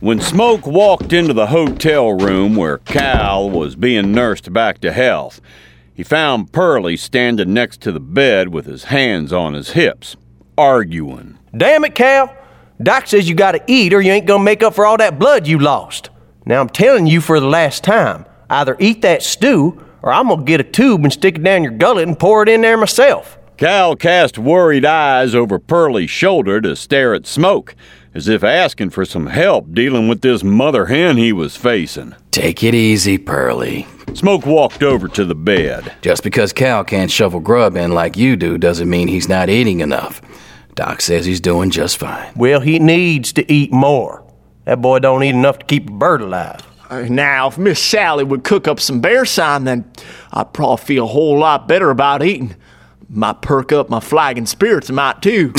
When Smoke walked into the hotel room where Cal was being nursed back to health, he found Pearlie standing next to the bed with his hands on his hips, arguing. Damn it, Cal. Doc says you gotta eat or you ain't gonna make up for all that blood you lost. Now I'm telling you for the last time, either eat that stew or I'm gonna get a tube and stick it down your gullet and pour it in there myself. Cal cast worried eyes over Pearlie's shoulder to stare at Smoke, as if asking for some help dealing with this mother hen he was facing. Take it easy, Pearlie. Smoke walked over to the bed. Just because Cal can't shovel grub in like you do doesn't mean he's not eating enough. Doc says he's doing just fine. Well, he needs to eat more. That boy don't eat enough to keep a bird alive. Now, if Miss Sally would cook up some bear sign, then I'd probably feel a whole lot better about eating. Might perk up my flagging spirits a mite, too.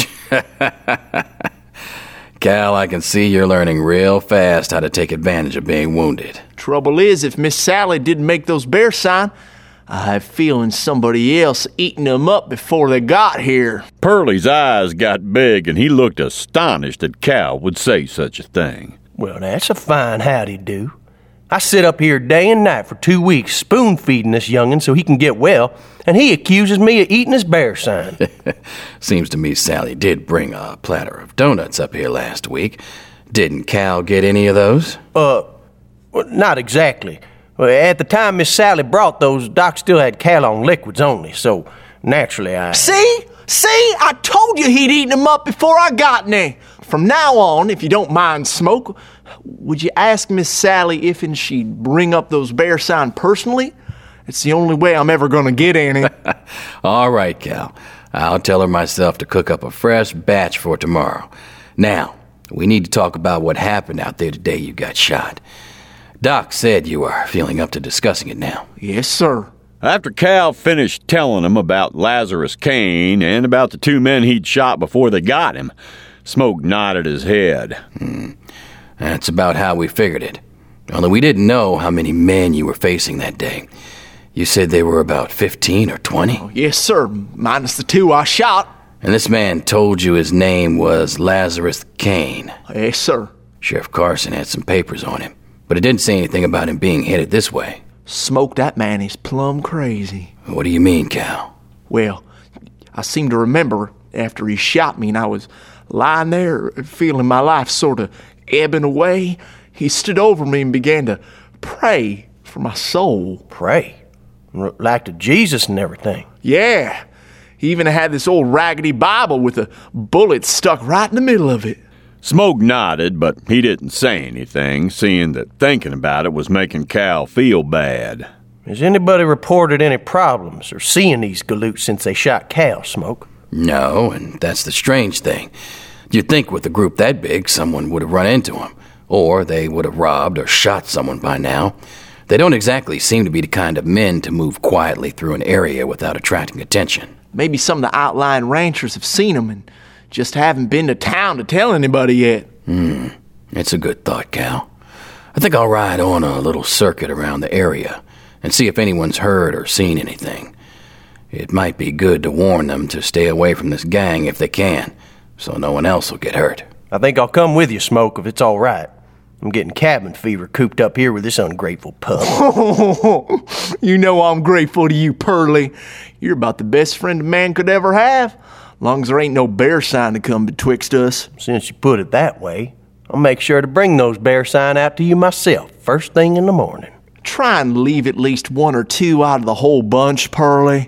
Cal, I can see you're learning real fast how to take advantage of being wounded. Trouble is, if Miss Sally didn't make those bear sign, I have a feeling somebody else eating them up before they got here. Pearlie's eyes got big, and he looked astonished that Cal would say such a thing. Well, that's a fine howdy-do. I sit up here day and night for 2 weeks spoon-feeding this young'un so he can get well, and he accuses me of eating his bear sign. Seems to me Sally did bring a platter of donuts up here last week. Didn't Cal get any of those? Well, not exactly. At the time Miss Sally brought those, Doc still had Cal on liquids only, so naturally I... See? I told you he'd eaten them up before I got any. From now on, if you don't mind, Smoke, would you ask Miss Sally if and she'd bring up those bear sign personally? It's the only way I'm ever gonna get any. All right, Cal. I'll tell her myself to cook up a fresh batch for tomorrow. Now, we need to talk about what happened out there today you got shot. Doc said you are feeling up to discussing it now. Yes, sir. After Cal finished telling him about Lazarus Kane and about the 2 men he'd shot before they got him, Smoke nodded his head. That's about how we figured it. Although we didn't know how many men you were facing that day. You said they were about 15 or 20? Oh, yes, sir, minus the 2 I shot. And this man told you his name was Lazarus Kane? Yes, sir. Sheriff Carson had some papers on him, but it didn't say anything about him being headed this way. Smoke, that man is plumb crazy. What do you mean, Cal? Well, I seem to remember after he shot me and I was lying there feeling my life sort of ebbing away, he stood over me and began to pray for my soul. Pray? Like to Jesus and everything? Yeah. He even had this old raggedy Bible with a bullet stuck right in the middle of it. Smoke nodded, but he didn't say anything, seeing that thinking about it was making Cal feel bad. Has anybody reported any problems or seeing these galoots since they shot Cal, Smoke? No, and that's the strange thing. You'd think with a group that big, someone would have run into them, or they would have robbed or shot someone by now. They don't exactly seem to be the kind of men to move quietly through an area without attracting attention. Maybe some of the outlying ranchers have seen them and just haven't been to town to tell anybody yet. It's a good thought, Cal. I think I'll ride on a little circuit around the area and see if anyone's heard or seen anything. It might be good to warn them to stay away from this gang if they can, so no one else will get hurt. I think I'll come with you, Smoke, if it's all right. I'm getting cabin fever cooped up here with this ungrateful pup. You know I'm grateful to you, Pearlie. You're about the best friend a man could ever have. Long as there ain't no bear sign to come betwixt us. Since you put it that way, I'll make sure to bring those bear sign out to you myself, first thing in the morning. Try and leave at least 1 or 2 out of the whole bunch, Pearlie.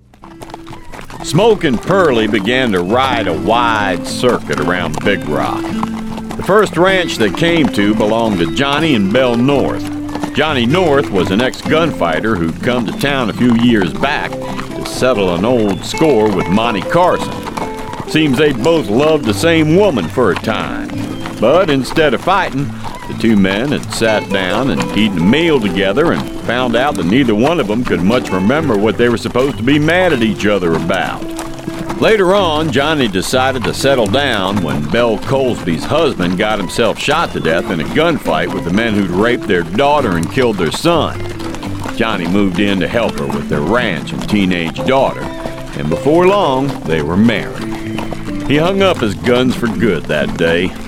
Smoke and Pearlie began to ride a wide circuit around Big Rock. The first ranch they came to belonged to Johnny and Belle North. Johnny North was an ex-gunfighter who'd come to town a few years back to settle an old score with Monty Carson. Seems they both loved the same woman for a time. But instead of fighting, the 2 men had sat down and eaten a meal together and found out that neither one of them could much remember what they were supposed to be mad at each other about. Later on, Johnny decided to settle down when Belle Colesby's husband got himself shot to death in a gunfight with the men who'd raped their daughter and killed their son. Johnny moved in to help her with their ranch and teenage daughter, and before long, they were married. He hung up his guns for good that day.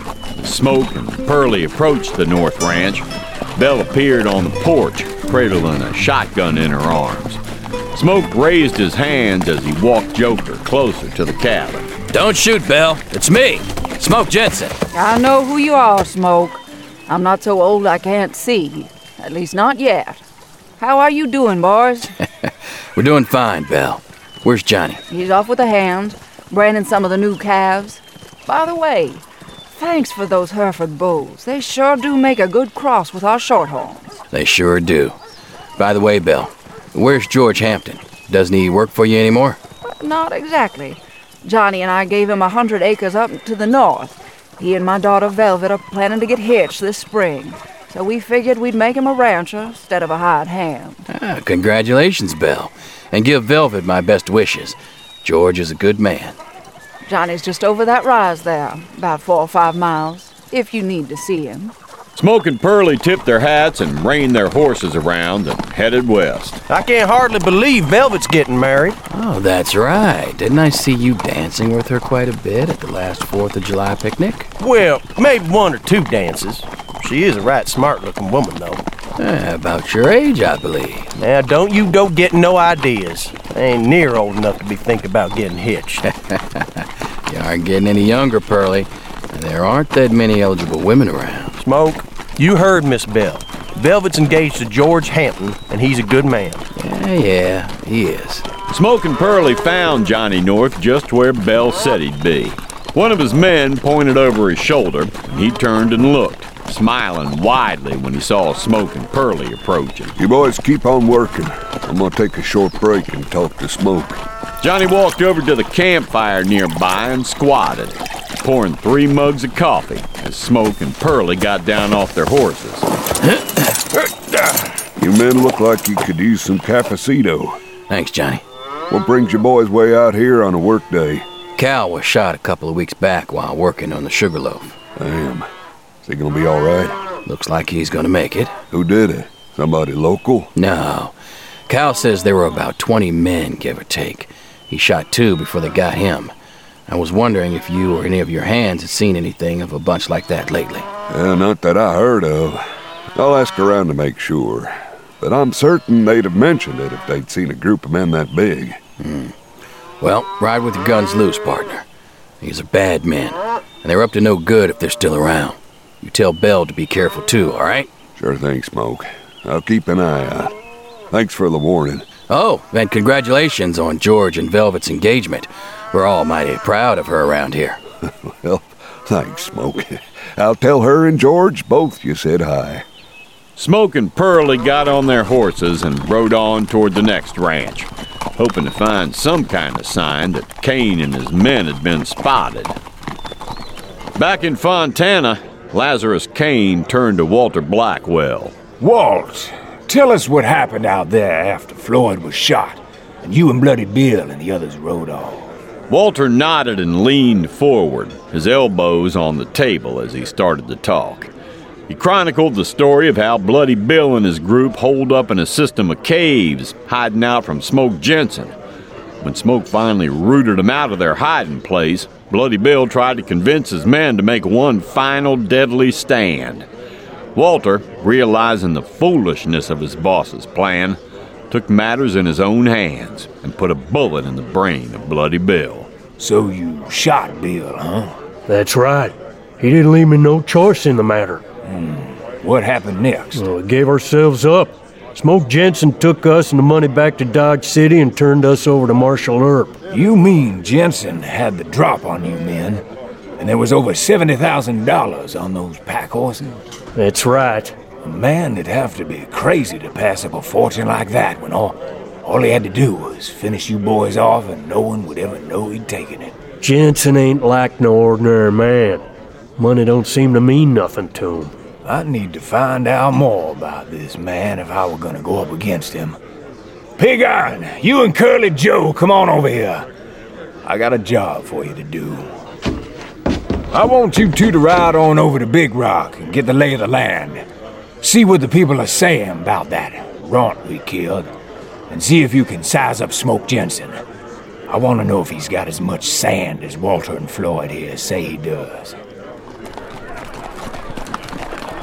Smoke and Pearlie approached the North Ranch, Belle appeared on the porch, cradling a shotgun in her arms. Smoke raised his hands as he walked Joker closer to the cabin. Don't shoot, Belle. It's me, Smoke Jensen. I know who you are, Smoke. I'm not so old I can't see. At least not yet. How are you doing, boys? We're doing fine, Belle. Where's Johnny? He's off with the hounds, branding some of the new calves. By the way, thanks for those Hereford bulls. They sure do make a good cross with our shorthorns. They sure do. By the way, Belle, where's George Hampton? Doesn't he work for you anymore? Not exactly. Johnny and I gave him 100 acres up to the north. He and my daughter Velvet are planning to get hitched this spring. So we figured we'd make him a rancher instead of a hired hand. Congratulations, Belle. And give Velvet my best wishes. George is a good man. Johnny's just over that rise there, about 4 or 5 miles, if you need to see him. Smoke and Pearlie tipped their hats and reined their horses around and headed west. I can't hardly believe Velvet's getting married. Oh, that's right. Didn't I see you dancing with her quite a bit at the last 4th of July picnic? Well, maybe 1 or 2 dances. She is a right smart-looking woman, though. About your age, I believe. Now, don't you go getting no ideas. I ain't near old enough to be thinking about getting hitched. You aren't getting any younger, Pearlie. And there aren't that many eligible women around. Smoke, you heard Miss Belle. Velvet's engaged to George Hampton, and he's a good man. Yeah, he is. Smoke and Pearlie found Johnny North just where Belle said he'd be. One of his men pointed over his shoulder, and he turned and looked, smiling widely when he saw Smoke and Pearlie approaching. You boys keep on working. I'm gonna take a short break and talk to Smoke. Johnny walked over to the campfire nearby and squatted, pouring 3 mugs of coffee as Smoke and Pearlie got down off their horses. You men look like you could use some cafecito. Thanks, Johnny. What brings you boys way out here on a work day? Cal was shot a couple of weeks back while working on the Sugarloaf. Damn. Is he gonna be all right? Looks like he's gonna make it. Who did it? Somebody local? No. Cal says there were about 20 men, give or take. He shot 2 before they got him. I was wondering if you or any of your hands had seen anything of a bunch like that lately. Not that I heard of. I'll ask around to make sure. But I'm certain they'd have mentioned it if they'd seen a group of men that big. Well, ride with your guns loose, partner. These are bad men, and they're up to no good if they're still around. You tell Belle to be careful too, all right? Sure thing, Smoke. I'll keep an eye out. Thanks for the warning. Oh, and congratulations on George and Velvet's engagement. We're all mighty proud of her around here. Well, thanks, Smoke. I'll tell her and George both you said hi. Smoke and Pearlie got on their horses and rode on toward the next ranch, hoping to find some kind of sign that Kane and his men had been spotted. Back in Fontana, Lazarus Kane turned to Walter Blackwell. Walt, tell us what happened out there after Floyd was shot, and you and Bloody Bill and the others rode off. Walter nodded and leaned forward, his elbows on the table as he started to talk. He chronicled the story of how Bloody Bill and his group holed up in a system of caves, hiding out from Smoke Jensen. When Smoke finally rooted them out of their hiding place, Bloody Bill tried to convince his men to make one final deadly stand. Walter, realizing the foolishness of his boss's plan, took matters in his own hands and put a bullet in the brain of Bloody Bill. So you shot Bill, huh? That's right. He didn't leave me no choice in the matter. What happened next? We gave ourselves up. Smoke Jensen took us and the money back to Dodge City and turned us over to Marshal Earp. You mean Jensen had the drop on you men, and there was over $70,000 on those pack horses? That's right. A man would have to be crazy to pass up a fortune like that when all he had to do was finish you boys off and no one would ever know he'd taken it. Jensen ain't like no ordinary man. Money don't seem to mean nothing to him. I need to find out more about this man if I were gonna go up against him. Pig Iron, you and Curly Joe, come on over here. I got a job for you to do. I want you two to ride on over to Big Rock and get the lay of the land. See what the people are saying about that runt we killed, and see if you can size up Smoke Jensen. I want to know if he's got as much sand as Walter and Floyd here say he does.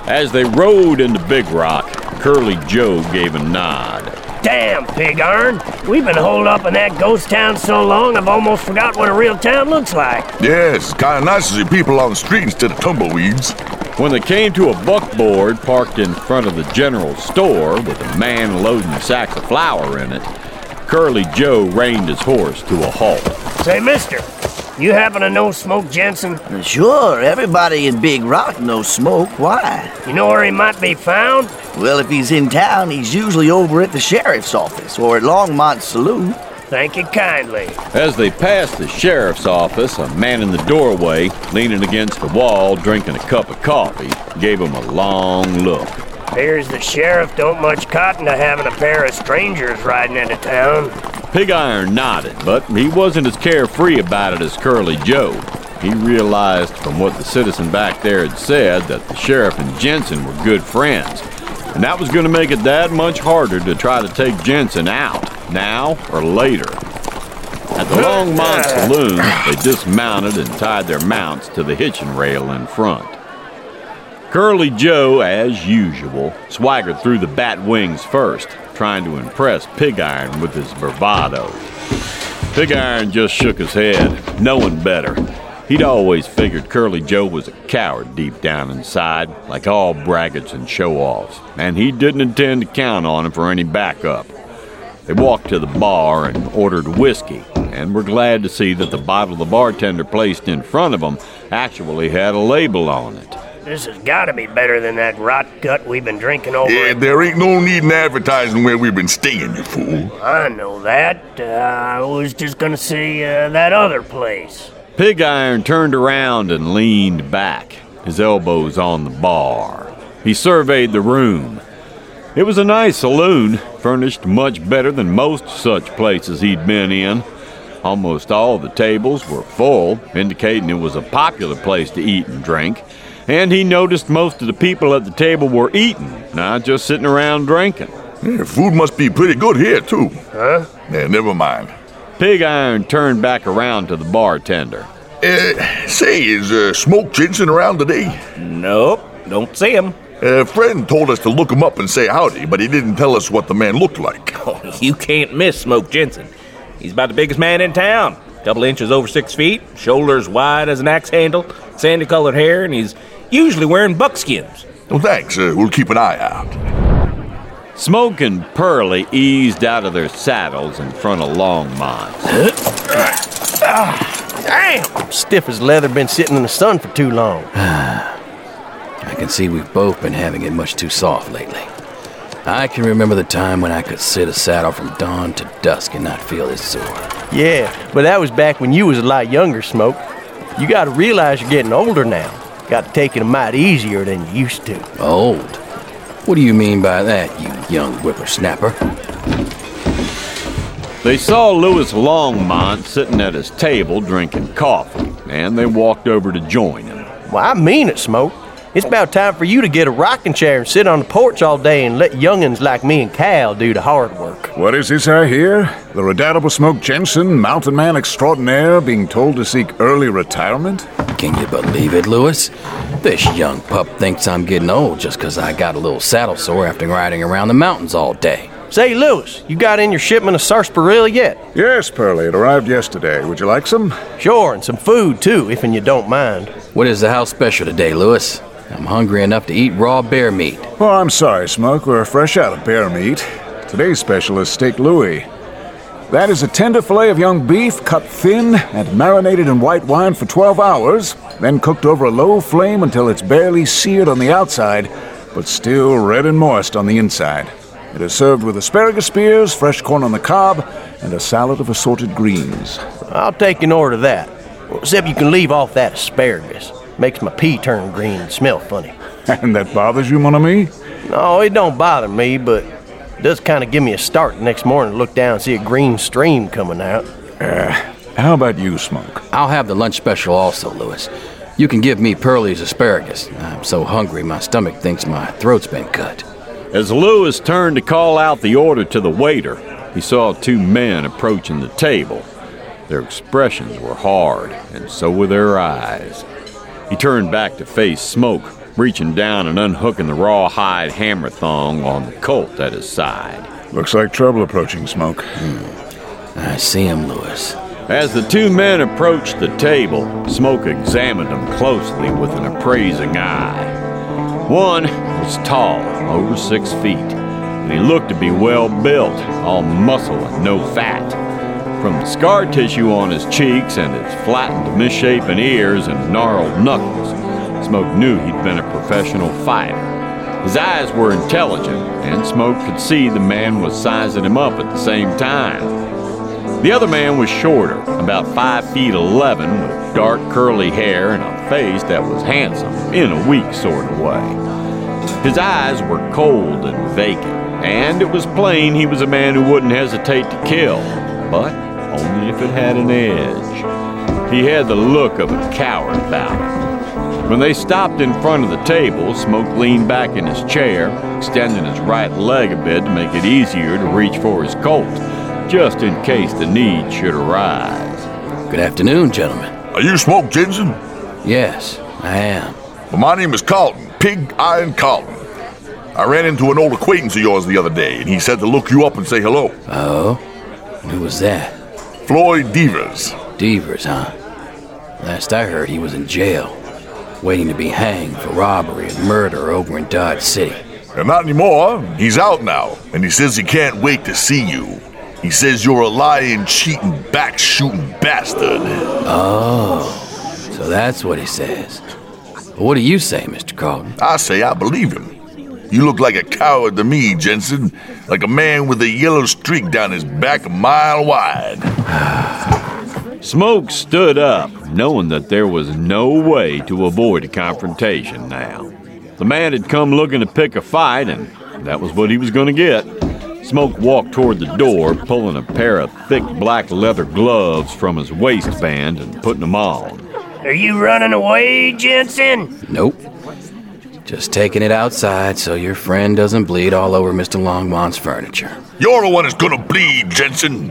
As they rode into Big Rock, Curly Joe gave a nod. Damn, Pig Iron. We've been holed up in that ghost town so long I've almost forgot what a real town looks like. Yes, it's kind of nice to see people on the street instead of tumbleweeds. When they came to a buckboard parked in front of the general store with a man loading sacks of flour in it, Curly Joe reined his horse to a halt. Say, mister, you happen to know Smoke Jensen? Sure, everybody in Big Rock knows Smoke. Why? You know where he might be found? Well, if he's in town, he's usually over at the sheriff's office or at Longmont Saloon. Thank you kindly. As they passed the sheriff's office, a man in the doorway, leaning against the wall, drinking a cup of coffee, gave him a long look. Appears the sheriff don't much cotton to having a pair of strangers riding into town. Pig Iron nodded, but he wasn't as carefree about it as Curly Joe. He realized from what the citizen back there had said that the sheriff and Jensen were good friends, and that was going to make it that much harder to try to take Jensen out, now or later. At the Longmont Saloon, they dismounted and tied their mounts to the hitching rail in front. Curly Joe, as usual, swaggered through the bat wings first, trying to impress Pig Iron with his bravado. Pig Iron just shook his head, knowing better. He'd always figured Curly Joe was a coward deep down inside, like all braggarts and show-offs, and he didn't intend to count on him for any backup. They walked to the bar and ordered whiskey, and were glad to see that the bottle the bartender placed in front of them actually had a label on it. This has got to be better than that rot gut we've been drinking over. Yeah, there ain't no need in advertising where we've been staying, you fool. I know that. I was just gonna say that other place. Pig Iron turned around and leaned back, his elbows on the bar. He surveyed the room. It was a nice saloon, furnished much better than most such places he'd been in. Almost all the tables were full, indicating it was a popular place to eat and drink. And he noticed most of the people at the table were eating, not just sitting around drinking. Yeah, food must be pretty good here, too. Huh? Yeah, never mind. Pig Iron turned back around to the bartender. Say, is Smoke Jensen around today? Nope, don't see him. A friend told us to look him up and say howdy, but he didn't tell us what the man looked like. Oh, you can't miss Smoke Jensen. He's about the biggest man in town. Couple inches over 6 feet, shoulders wide as an axe handle, sandy-colored hair, and he's usually wearing buckskins. Well, thanks. We'll keep an eye out. Smoke and Pearlie eased out of their saddles in front of Longmont. Damn! Stiff as leather, been sitting in the sun for too long. I can see we've both been having it much too soft lately. I can remember the time when I could sit a saddle from dawn to dusk and not feel as sore. Yeah, but that was back when you was a lot younger, Smoke. You gotta realize you're getting older now. Got to take it a mite easier than you used to. Old? What do you mean by that, you young whippersnapper? They saw Louis Longmont sitting at his table drinking coffee, and they walked over to join him. Well, I mean it, Smoke. It's about time for you to get a rocking chair and sit on the porch all day and let young'uns like me and Cal do the hard work. What is this I hear? The redoubtable Smoke Jensen, mountain man extraordinaire, being told to seek early retirement? Can you believe it, Louis? This young pup thinks I'm getting old just 'cause I got a little saddle sore after riding around the mountains all day. Say, Louis, you got in your shipment of sarsaparilla yet? Yes, Pearlie, it arrived yesterday. Would you like some? Sure, and some food, too, if you don't mind. What is the house special today, Louis? I'm hungry enough to eat raw bear meat. Oh, I'm sorry, Smoke. We're fresh out of bear meat. Today's special is steak Louis. That is a tender fillet of young beef cut thin and marinated in white wine for 12 hours, then cooked over a low flame until it's barely seared on the outside, but still red and moist on the inside. It is served with asparagus spears, fresh corn on the cob, and a salad of assorted greens. I'll take an order of that. Except you can leave off that asparagus. Makes my pee turn green and smell funny. And that bothers you, mon ami? No, it don't bother me, but it does kind of give me a start the next morning to look down and see a green stream coming out. How about you, Smoke? I'll have the lunch special also, Louis. You can give me Pearlie's asparagus. I'm so hungry my stomach thinks my throat's been cut. As Louis turned to call out the order to the waiter, he saw two men approaching the table. Their expressions were hard, and so were their eyes. He turned back to face Smoke, reaching down and unhooking the rawhide hammer thong on the Colt at his side. Looks like trouble approaching, Smoke. I see him, Lewis. As the two men approached the table, Smoke examined them closely with an appraising eye. One was tall, over 6 feet, and he looked to be well built, all muscle and no fat. From the scar tissue on his cheeks and his flattened, misshapen ears and gnarled knuckles, Smoke knew he'd been a professional fighter. His eyes were intelligent, and Smoke could see the man was sizing him up at the same time. The other man was shorter, about 5 feet 11, with dark curly hair and a face that was handsome in a weak sort of way. His eyes were cold and vacant, and it was plain he was a man who wouldn't hesitate to kill, but only if it had an edge. He had the look of a coward about him. When they stopped in front of the table, Smoke leaned back in his chair, extending his right leg a bit to make it easier to reach for his Colt, just in case the need should arise. Good afternoon, gentlemen. Are you Smoke Jensen? Yes, I am. Well, my name is Carlton, Pig Iron Carlton. I ran into an old acquaintance of yours the other day, and he said to look you up and say hello. Oh? And who was that? Floyd Devers. Devers, huh? Last I heard, he was in jail, waiting to be hanged for robbery and murder over in Dodge City. And not anymore. He's out now, and he says he can't wait to see you. He says you're a lying, cheating, back-shooting bastard. Oh, so that's what he says. What do you say, Mr. Carlton? I say I believe him. You look like a coward to me, Jensen. Like a man with a yellow streak down his back a mile wide. Smoke stood up, knowing that there was no way to avoid a confrontation now. The man had come looking to pick a fight, and that was what he was going to get. Smoke walked toward the door, pulling a pair of thick black leather gloves from his waistband and putting them on. Are you running away, Jensen? Nope. Just taking it outside so your friend doesn't bleed all over Mr. Longmont's furniture. You're the one that's gonna bleed, Jensen.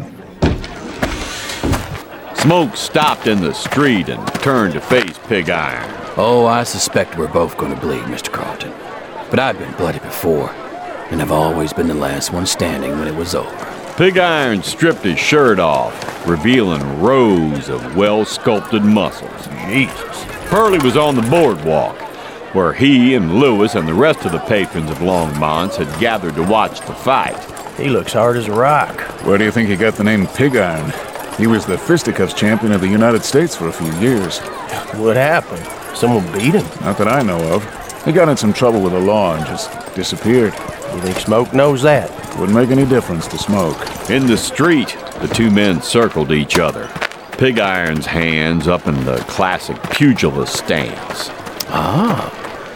Smoke stopped in the street and turned to face Pig Iron. Oh, I suspect we're both gonna bleed, Mr. Carlton. But I've been bloody before, and I've always been the last one standing when it was over. Pig Iron stripped his shirt off, revealing rows of well-sculpted muscles. Jesus. Pearlie was on the boardwalk, where he and Lewis and the rest of the patrons of Longmont's had gathered to watch the fight. He looks hard as a rock. Where do you think he got the name Pig Iron? He was the fisticuffs champion of the United States for a few years. What happened? Someone beat him? Not that I know of. He got in some trouble with the law and just disappeared. You think Smoke knows that? Wouldn't make any difference to Smoke. In the street, the two men circled each other, Pig Iron's hands up in the classic pugilist stance. Ah,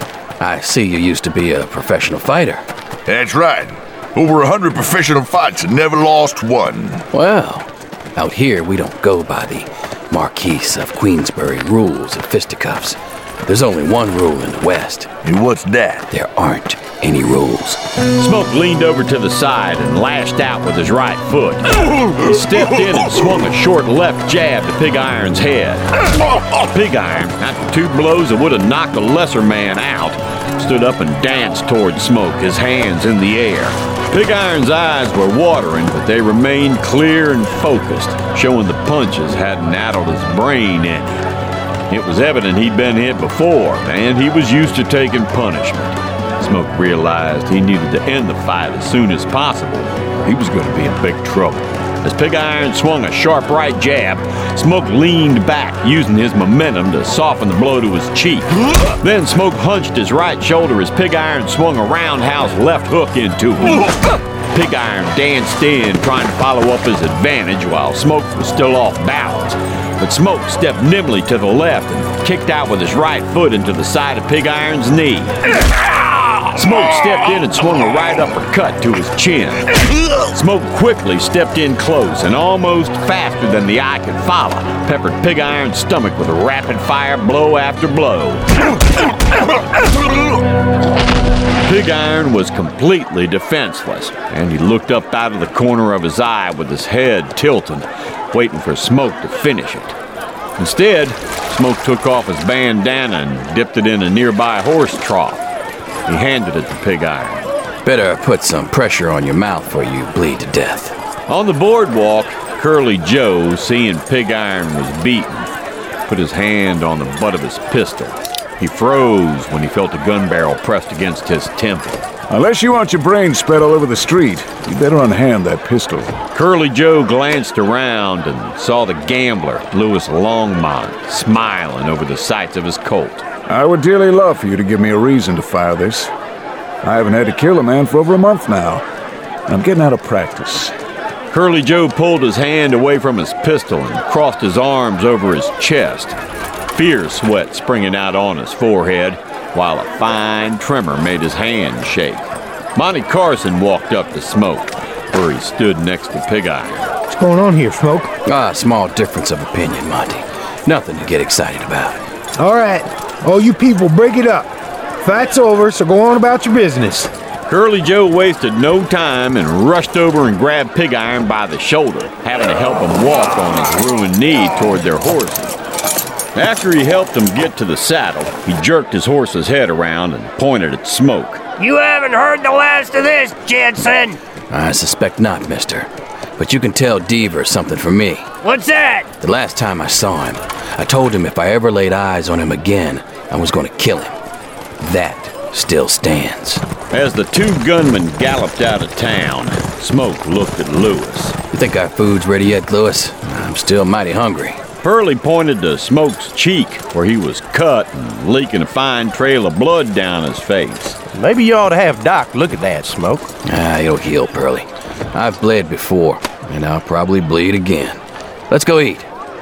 I see you used to be a professional fighter. That's right. Over 100 professional fights and never lost one. Well, out here we don't go by the Marquis of Queensberry rules of fisticuffs. There's only one rule in the West. And what's that? There aren't any rules. Smoke leaned over to the side and lashed out with his right foot. He stepped in and swung a short left jab to Pig Iron's head. Pig Iron, after two blows that would have knocked a lesser man out, stood up and danced toward Smoke, his hands in the air. Pig Iron's eyes were watering, but they remained clear and focused, showing the punches hadn't addled his brain any. It was evident he'd been hit before, and he was used to taking punishment. Smoke realized he needed to end the fight as soon as possible, or he was going to be in big trouble. As Pig Iron swung a sharp right jab, Smoke leaned back, using his momentum to soften the blow to his cheek. Then Smoke hunched his right shoulder as Pig Iron swung a roundhouse left hook into him. Pig Iron danced in, trying to follow up his advantage while Smoke was still off balance. But Smoke stepped nimbly to the left and kicked out with his right foot into the side of Pig Iron's knee. Smoke stepped in and swung a right uppercut to his chin. Smoke quickly stepped in close and almost faster than the eye could follow, peppered Pig Iron's stomach with a rapid-fire blow after blow. Pig Iron was completely defenseless, and he looked up out of the corner of his eye with his head tilted, waiting for Smoke to finish it. Instead, Smoke took off his bandana and dipped it in a nearby horse trough. He handed it to Pig Iron. Better put some pressure on your mouth before you bleed to death. On the boardwalk, Curly Joe, seeing Pig Iron was beaten, put his hand on the butt of his pistol. He froze when he felt a gun barrel pressed against his temple. Unless you want your brains spread all over the street, you better unhand that pistol. Curly Joe glanced around and saw the gambler, Louis Longmont, smiling over the sights of his Colt. I would dearly love for you to give me a reason to fire this. I haven't had to kill a man for over a month now. I'm getting out of practice. Curly Joe pulled his hand away from his pistol and crossed his arms over his chest, fear sweat springing out on his forehead, while a fine tremor made his hand shake. Monty Carson walked up to Smoke, where he stood next to Pig Iron. What's going on here, Smoke? Small difference of opinion, Monty. Nothing to get excited about. All right. All you people, break it up. Fight's over, so go on about your business. Curly Joe wasted no time and rushed over and grabbed Pig Iron by the shoulder, having to help him walk on his ruined knee toward their horses. After he helped him get to the saddle, he jerked his horse's head around and pointed at Smoke. You haven't heard the last of this, Jensen. I suspect not, mister. But you can tell Devers something from me. What's that? The last time I saw him, I told him if I ever laid eyes on him again, I was going to kill him. That still stands. As the two gunmen galloped out of town, Smoke looked at Lewis. You think our food's ready yet, Lewis? I'm still mighty hungry. Pearlie pointed to Smoke's cheek, where he was cut and leaking a fine trail of blood down his face. Maybe you ought to have Doc look at that, Smoke. It'll heal, Pearlie. I've bled before, and I'll probably bleed again. Let's go eat.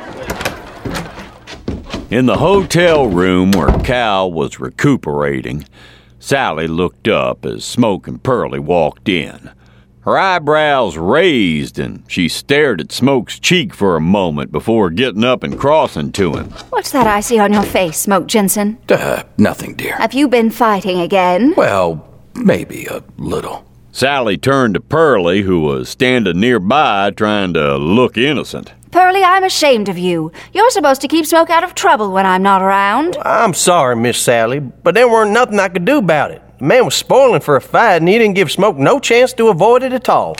In the hotel room where Cal was recuperating, Sally looked up as Smoke and Pearlie walked in. Her eyebrows raised, and she stared at Smoke's cheek for a moment before getting up and crossing to him. What's that I see on your face, Smoke Jensen? Nothing, dear. Have you been fighting again? Well, maybe a little. Sally turned to Pearlie, who was standing nearby trying to look innocent. Pearlie, I'm ashamed of you. You're supposed to keep Smoke out of trouble when I'm not around. I'm sorry, Miss Sally, but there weren't nothing I could do about it. The man was spoiling for a fight, and he didn't give Smoke no chance to avoid it at all.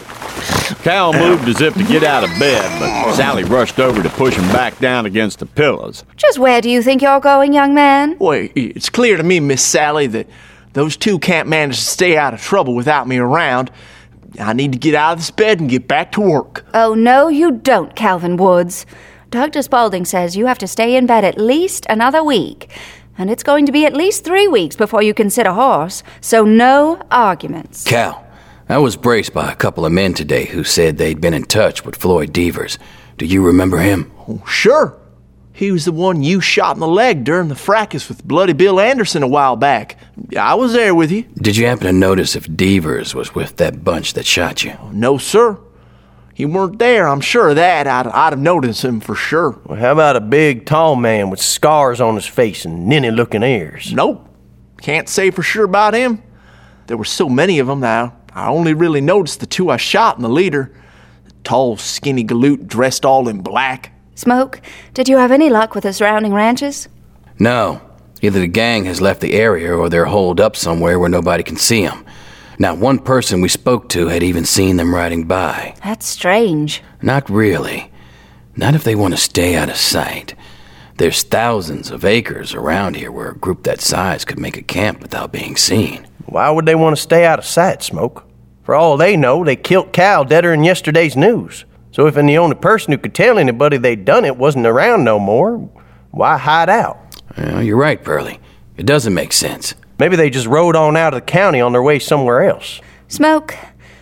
Cal moved as if to get out of bed, but Sally rushed over to push him back down against the pillows. Just where do you think you're going, young man? Boy, it's clear to me, Miss Sally, that those two can't manage to stay out of trouble without me around. I need to get out of this bed and get back to work. Oh, no, you don't, Calvin Woods. Dr. Spaulding says you have to stay in bed at least another week. And it's going to be at least 3 weeks before you can sit a horse, so no arguments. Cal, I was braced by a couple of men today who said they'd been in touch with Floyd Devers. Do you remember him? Oh, sure. He was the one you shot in the leg during the fracas with Bloody Bill Anderson a while back. I was there with you. Did you happen to notice if Devers was with that bunch that shot you? No, sir. He weren't there, I'm sure of that. I'd have noticed him for sure. Well, how about a big, tall man with scars on his face and ninny-looking ears? Nope. Can't say for sure about him. There were so many of them that I only really noticed the two I shot and the leader. The tall, skinny galoot dressed all in black. Smoke, did you have any luck with the surrounding ranches? No. Either the gang has left the area or they're holed up somewhere where nobody can see them. Not one person we spoke to had even seen them riding by. That's strange. Not really. Not if they want to stay out of sight. There's thousands of acres around here where a group that size could make a camp without being seen. Why would they want to stay out of sight, Smoke? For all they know, they killed Cal deader in yesterday's news. So if the only person who could tell anybody they'd done it wasn't around no more, why hide out? Well, you're right, Pearlie. It doesn't make sense. Maybe they just rode on out of the county on their way somewhere else. Smoke,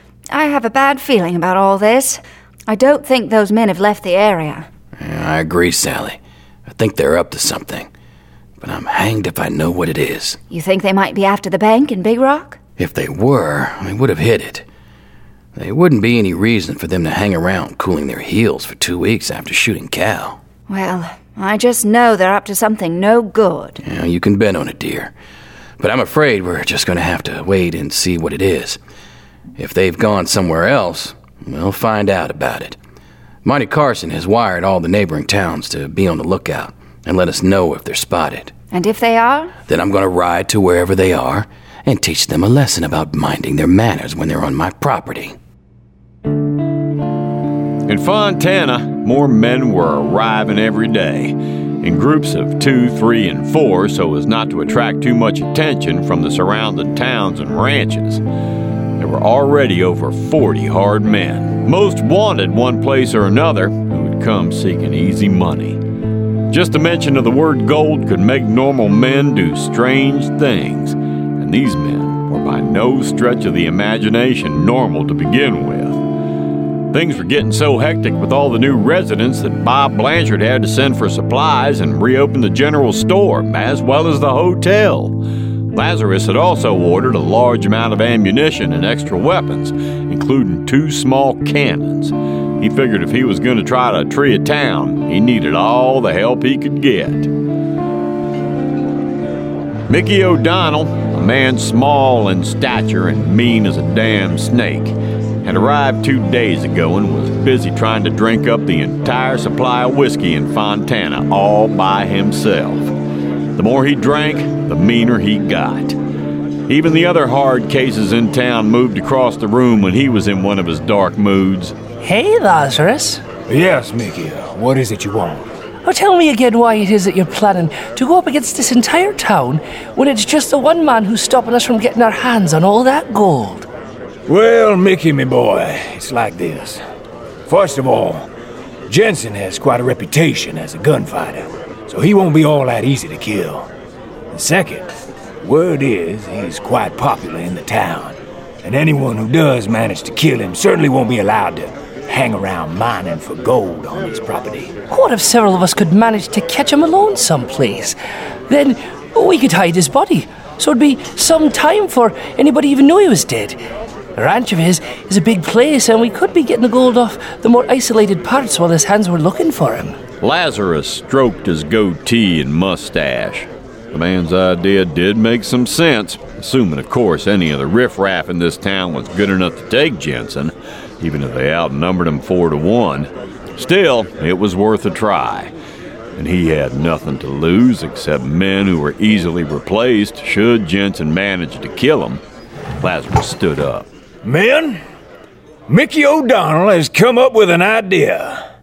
I have a bad feeling about all this. I don't think those men have left the area. I agree, Sally. I think they're up to something. But I'm hanged if I know what it is. You think they might be after the bank in Big Rock? If they were, they would have hit it. There wouldn't be any reason for them to hang around cooling their heels for 2 weeks after shooting Cal. Well, I just know they're up to something no good. Yeah, you can bet on it, dear. But I'm afraid we're just going to have to wait and see what it is. If they've gone somewhere else, we'll find out about it. Monty Carson has wired all the neighboring towns to be on the lookout and let us know if they're spotted. And if they are? Then I'm going to ride to wherever they are and teach them a lesson about minding their manners when they're on my property. In Fontana, more men were arriving every day, in groups of 2, 3, and 4, so as not to attract too much attention from the surrounding towns and ranches. There were already over 40 hard men, most wanted one place or another, who would come seeking easy money. Just the mention of the word gold could make normal men do strange things, and these men were by no stretch of the imagination normal to begin with. Things were getting so hectic with all the new residents that Bob Blanchard had to send for supplies and reopen the general store, as well as the hotel. Lazarus had also ordered a large amount of ammunition and extra weapons, including 2 small cannons. He figured if he was going to try to tree a town, he needed all the help he could get. Mickey O'Donnell, a man small in stature and mean as a damn snake, had arrived 2 days ago and was busy trying to drink up the entire supply of whiskey in Fontana all by himself. The more he drank, the meaner he got. Even the other hard cases in town moved across the room when he was in one of his dark moods. Hey, Lazarus. Yes, Mickey. What is it you want? Oh, tell me again why it is that you're planning to go up against this entire town when it's just the one man who's stopping us from getting our hands on all that gold. Well, Mickey, me boy, it's like this. First of all, Jensen has quite a reputation as a gunfighter, so he won't be all that easy to kill. And second, word is he's quite popular in the town, and anyone who does manage to kill him certainly won't be allowed to hang around mining for gold on his property. What if several of us could manage to catch him alone someplace? Then we could hide his body, so it'd be some time before anybody even knew he was dead. The ranch of his is a big place, and we could be getting the gold off the more isolated parts while his hands were looking for him. Lazarus stroked his goatee and mustache. The man's idea did make some sense, assuming, of course, any of the riffraff in this town was good enough to take Jensen, even if they outnumbered him 4 to 1. Still, it was worth a try, and he had nothing to lose except men who were easily replaced should Jensen manage to kill him. Lazarus stood up. Men, Mickey O'Donnell has come up with an idea.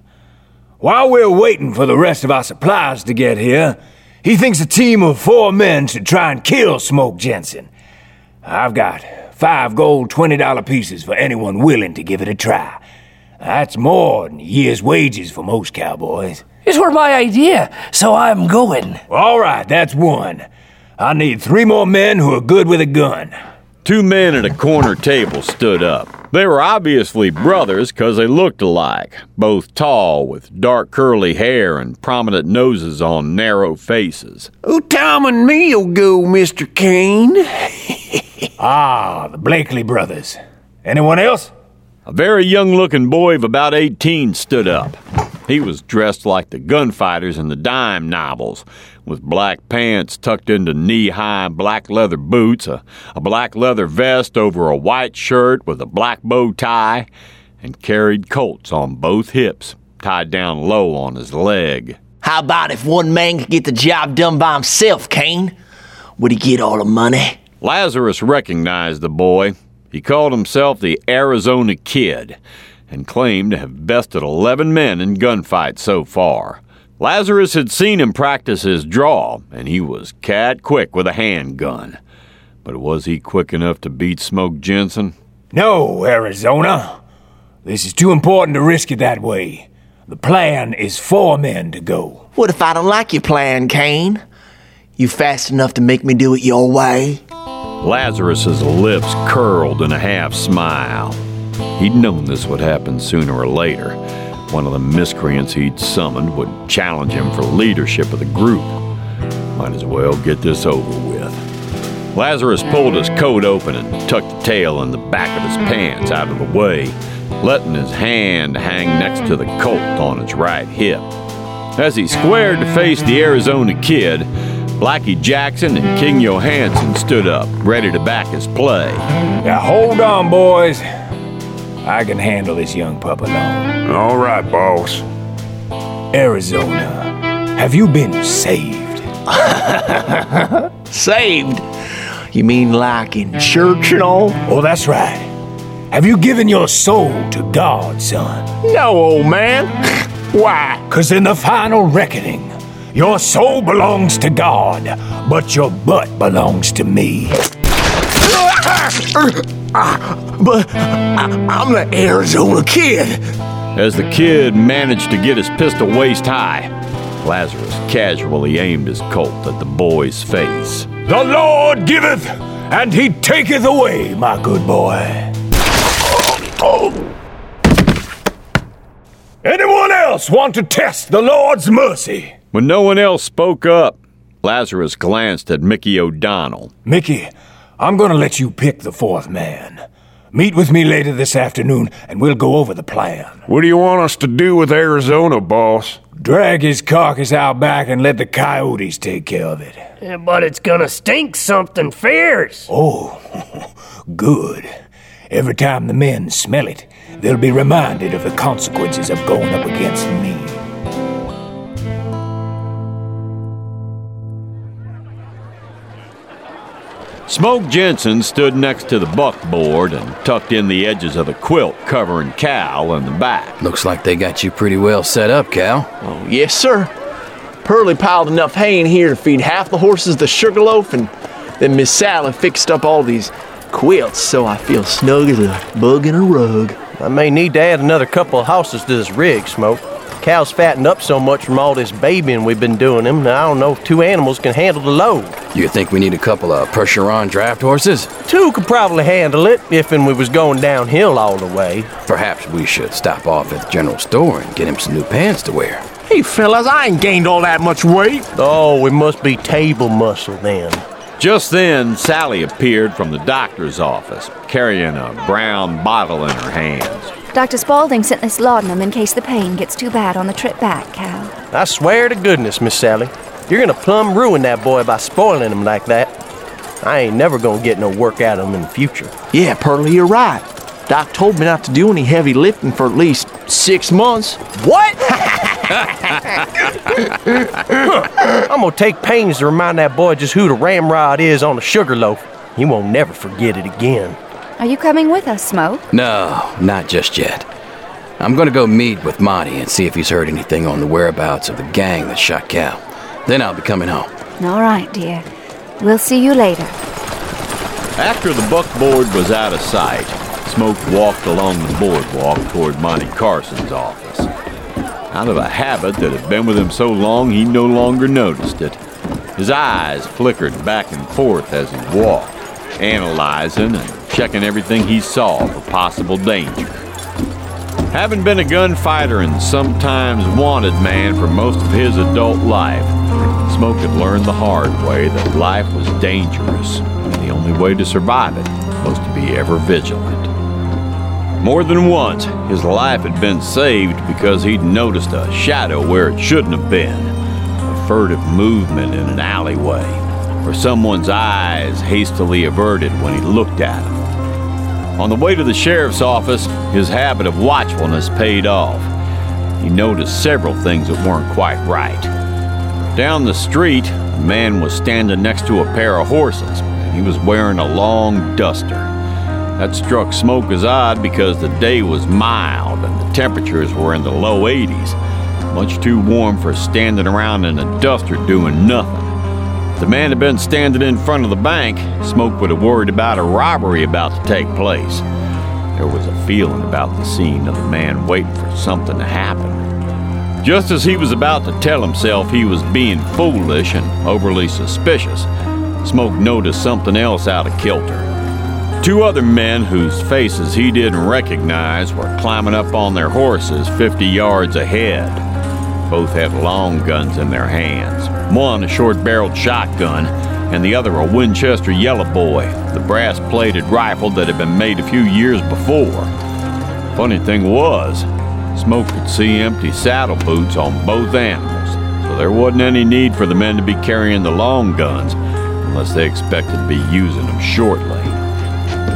While we're waiting for the rest of our supplies to get here, he thinks a team of 4 men should try and kill Smoke Jensen. I've got 5 gold $20 pieces for anyone willing to give it a try. That's more than a year's wages for most cowboys. It were my idea, so I'm going. All right, that's 1. I need 3 more men who are good with a gun. 2 men at a corner table stood up. They were obviously brothers because they looked alike, both tall with dark curly hair and prominent noses on narrow faces. Oh, Tom and me'll go, Mr. Kane. The Blakely brothers. Anyone else? A very young-looking boy of about 18 stood up. He was dressed like the gunfighters in the dime novels, with black pants tucked into knee-high black leather boots, a black leather vest over a white shirt with a black bow tie, and carried Colts on both hips, tied down low on his leg. How about if one man could get the job done by himself, Kane? Would he get all the money? Lazarus recognized the boy. He called himself the Arizona Kid, and claimed to have bested 11 men in gunfights so far. Lazarus had seen him practice his draw, and he was cat quick with a handgun. But was he quick enough to beat Smoke Jensen? No, Arizona. This is too important to risk it that way. The plan is 4 men to go. What if I don't like your plan, Kane? You fast enough to make me do it your way? Lazarus's lips curled in a half smile. He'd known this would happen sooner or later. One of the miscreants he'd summoned would challenge him for leadership of the group. Might as well get this over with. Lazarus pulled his coat open and tucked the tail in the back of his pants out of the way, letting his hand hang next to the Colt on his right hip. As he squared to face the Arizona Kid, Blackie Jackson and King Johansson stood up, ready to back his play. Now hold on, boys. I can handle this young pup alone. All right, boss. Arizona, have you been saved? Saved? You mean like in church and all? Oh, that's right. Have you given your soul to God, son? No, old man. Why? 'Cause in the final reckoning, your soul belongs to God, but your butt belongs to me. But I'm the Arizona Kid. As the kid managed to get his pistol waist high, Lazarus casually aimed his Colt at the boy's face. The Lord giveth, and he taketh away, my good boy. Anyone else want to test the Lord's mercy? When no one else spoke up, Lazarus glanced at Mickey O'Donnell. Mickey, I'm gonna let you pick the fourth man. Meet with me later this afternoon, and we'll go over the plan. What do you want us to do with Arizona, boss? Drag his carcass out back and let the coyotes take care of it. Yeah, but it's gonna stink something fierce. Oh, good. Every time the men smell it, they'll be reminded of the consequences of going up against me. Smoke Jensen stood next to the buckboard and tucked in the edges of the quilt covering Cal in the back. Looks like they got you pretty well set up, Cal. Oh, yes, sir. Pearlie piled enough hay in here to feed half the horses the sugarloaf, and then Miss Sally fixed up all these quilts, so I feel snug as a bug in a rug. I may need to add another couple of houses to this rig, Smoke. Cal's fattened up so much from all this babying we've been doing him, I don't know if 2 animals can handle the load. You think we need a couple of pressure-on draft horses? 2 could probably handle it, if and we was going downhill all the way. Perhaps we should stop off at the general store and get him some new pants to wear. Hey, fellas, I ain't gained all that much weight. Oh, we must be table muscle then. Just then, Sally appeared from the doctor's office, carrying a brown bottle in her hands. Dr. Spaulding sent this laudanum in case the pain gets too bad on the trip back, Cal. I swear to goodness, Miss Sally, you're gonna plumb ruin that boy by spoiling him like that. I ain't never gonna get no work out of him in the future. Yeah, Pearlie, you're right. Doc told me not to do any heavy lifting for at least 6 months. What? I'm gonna take pains to remind that boy just who the ramrod is on the sugarloaf. He won't never forget it again. Are you coming with us, Smoke? No, not just yet. I'm gonna go meet with Monty and see if he's heard anything on the whereabouts of the gang that shot Cal. Then I'll be coming home. All right, dear. We'll see you later. After the buckboard was out of sight, Smoke walked along the boardwalk toward Monty Carson's office. Out of a habit that had been with him so long he no longer noticed it, his eyes flickered back and forth as he walked, analyzing and checking everything he saw for possible danger. Having been a gunfighter and sometimes wanted man for most of his adult life, Smoke had learned the hard way that life was dangerous, and the only way to survive it was to be ever vigilant. More than once, his life had been saved because he'd noticed a shadow where it shouldn't have been, a furtive movement in an alleyway, or someone's eyes hastily averted when he looked at him. On the way to the sheriff's office, his habit of watchfulness paid off. He noticed several things that weren't quite right. Down the street, a man was standing next to a pair of horses, and he was wearing a long duster. That struck Smoke as odd because the day was mild and the temperatures were in the low 80s, much too warm for standing around in a duster doing nothing. If the man had been standing in front of the bank, Smoke would have worried about a robbery about to take place. There was a feeling about the scene of the man waiting for something to happen. Just as he was about to tell himself he was being foolish and overly suspicious, Smoke noticed something else out of kilter. 2 other men whose faces he didn't recognize were climbing up on their horses 50 yards ahead. Both had long guns in their hands. One a short-barreled shotgun, and the other a Winchester Yellow Boy, the brass-plated rifle that had been made a few years before. Funny thing was, Smoke could see empty saddle boots on both animals, so there wasn't any need for the men to be carrying the long guns unless they expected to be using them shortly.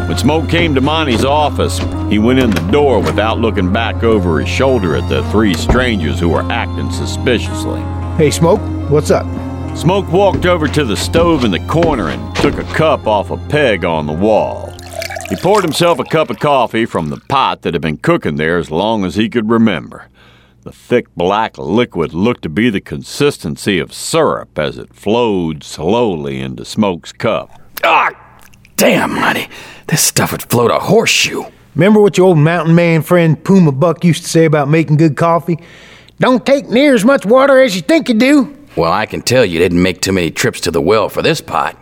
When Smoke came to Monty's office, he went in the door without looking back over his shoulder at the three strangers who were acting suspiciously. Hey, Smoke, what's up? Smoke walked over to the stove in the corner and took a cup off a peg on the wall. He poured himself a cup of coffee from the pot that had been cooking there as long as he could remember. The thick black liquid looked to be the consistency of syrup as it flowed slowly into Smoke's cup. Ah, damn, Monty. This stuff would float a horseshoe. Remember what your old mountain man friend Puma Buck used to say about making good coffee? Don't take near as much water as you think you do. Well, I can tell you didn't make too many trips to the well for this pot.